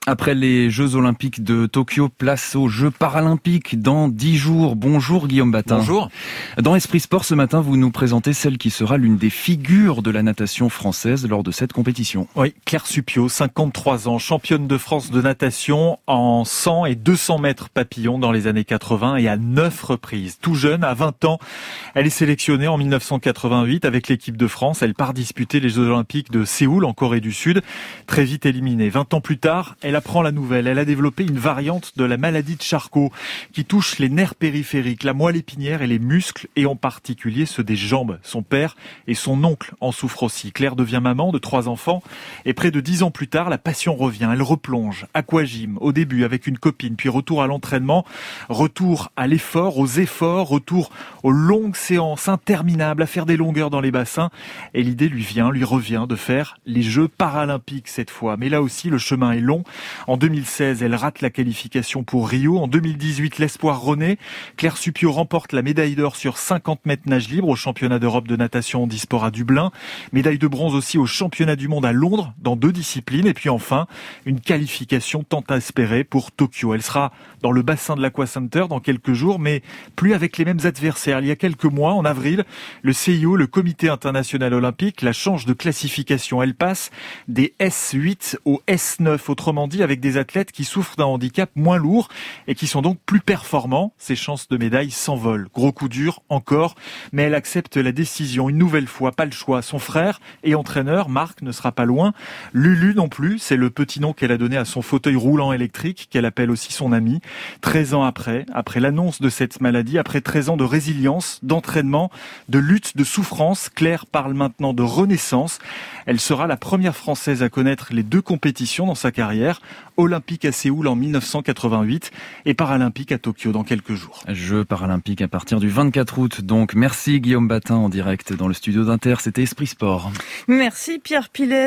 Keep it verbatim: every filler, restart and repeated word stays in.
Après les Jeux Olympiques de Tokyo, place aux Jeux Paralympiques dans dix jours. Bonjour Guillaume Batin. Bonjour. Dans Esprit Sport, ce matin, vous nous présentez celle qui sera l'une des figures de la natation française lors de cette compétition. Oui, Claire Supiot, cinquante-trois ans, championne de France de natation en cent et deux cents mètres papillon dans les années quatre-vingts et à neuf reprises. Tout jeune, à vingt ans, elle est sélectionnée en mille neuf cent quatre-vingt-huit avec l'équipe de France. Elle part disputer les Jeux Olympiques de Séoul en Corée du Sud. Très vite éliminée. vingt ans plus tard, elle apprend la nouvelle. Elle a développé une variante de la maladie de Charcot qui touche les nerfs périphériques, la moelle épinière et les muscles, et en particulier ceux des jambes. Son père et son oncle en souffrent aussi. Claire devient maman de trois enfants et près de dix ans plus tard, la passion revient. Elle replonge. Aquagym, au début avec une copine, puis retour à l'entraînement, retour à l'effort, aux efforts, retour aux longues séances interminables, à faire des longueurs dans les bassins. Et l'idée lui vient, lui revient de faire les Jeux Paralympiques cette fois. Mais là aussi, le chemin est long. En deux mille seize, elle rate la qualification pour Rio. En deux mille dix-huit, l'espoir renaît. Claire Supiot remporte la médaille d'or sur cinquante mètres nage libre au championnat d'Europe de natation handisport à Dublin. Médaille de bronze aussi au championnat du monde à Londres dans deux disciplines. Et puis enfin, une qualification tant espérée pour Tokyo. Elle sera dans le bassin de l'Aqua Center dans quelques jours, mais plus avec les mêmes adversaires. Il y a quelques mois, en avril, le C I O, le Comité international olympique, la change de classification. Elle passe des S huit au S neuf, autrement dit avec des athlètes qui souffrent d'un handicap moins lourd et qui sont donc plus performants. Ses chances de médaille s'envolent. Gros coup dur encore, mais elle accepte la décision une nouvelle fois, pas le choix. Son frère et entraîneur, Marc, ne sera pas loin. Lulu non plus, c'est le petit nom qu'elle a donné à son fauteuil roulant électrique, qu'elle appelle aussi son ami. treize ans après, après l'annonce de cette maladie, après treize ans de résilience, d'entraînement, de lutte, de souffrance, Claire parle maintenant de renaissance. Elle sera la première Française à connaître les deux compétitions dans sa carrière, olympique à Séoul en mille neuf cent quatre-vingt-huit et paralympique à Tokyo dans quelques jours. Jeux paralympiques à partir du vingt-quatre août. Donc merci Guillaume Batin en direct dans le studio d'Inter. C'était Esprit Sport. Merci Pierre Pilet.